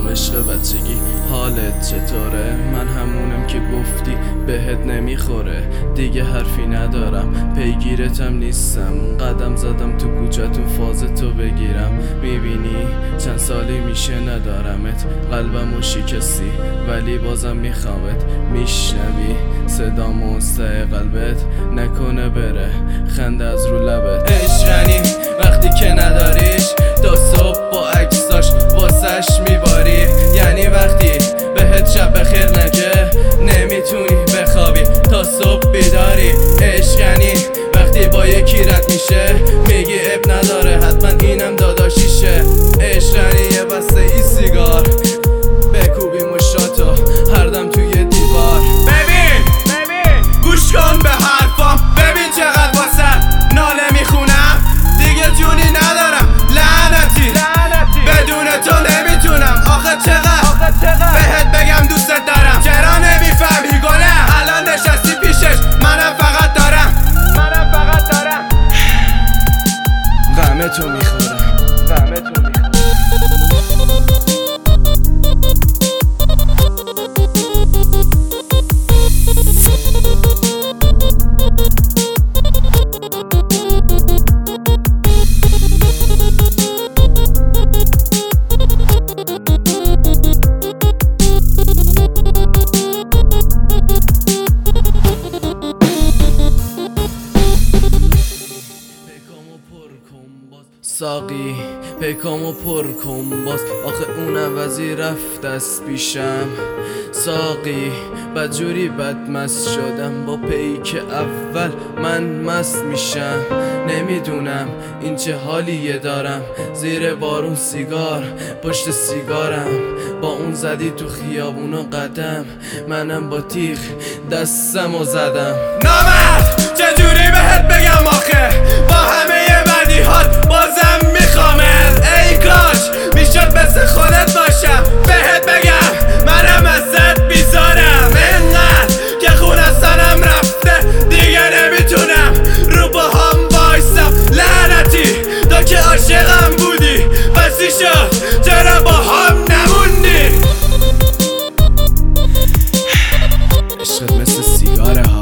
سلام عشق بچگی، حالت چطوره؟ من همونم که گفتی بهت نمیخوره. دیگه حرفی ندارم، پیگیرتم نیستم. قدم زدم تو کوچه‌تون فاز تو بگیرم. میبینی چند سالی میشه ندارمت، قلبمو شکستی ولی بازم میخوامت. میشنوی صدا مستای قلبت، نکنه بره خنده از رو لبت. عشقنی وقتی که نداریش، تا صبح با عکساش واسش میباری. یعنی وقتی بهت شب بخیر نگه، نمیتونی بخوابی تا صبح بیداری. عشقنی وقتی با یکی رد میشه، میگی اب نداره حتما اینم داداشیشه. عشقنی یه بسته ای سیگار، بکوبی مشاتو هر دم توی دیوار. ببین گوش کن به حرفام، ببین چقدر واسه ناله میخونم. دیگه جونی ندارم لعنتی، بدون تو نمیتونم. آخه چقدر بهت بگم دوست دارم، چرا نمیفهمی گله؟ الان نشستی پیشش، منم فقط دارم غم تو میخورم. ساقی پیکامو پر کن باز، آخه اون عوضی رفت از پیشم. ساقی بدجوری بدمست شدم، با پیک اول من مست میشم. نمیدونم این چه حالیه دارم، زیر بارون سیگار پشت سیگارم. با اون زدی تو خیابونو قدم، منم با تیغ دستمو زدم. نامرد چجوری بهت بگم آخه، با همه بدیهات بازم میخوامت. ای کاش میشد مثل خودت باشم، بهت بگم منم ازت بیزارم. انقدر که خون از تنم رفته دیگه نمیتونم رو با هم وایسم. لعنتی تو که عاشقم بودی، بسی شد چرا با هم نموندی؟ عشقت مثل سیگاره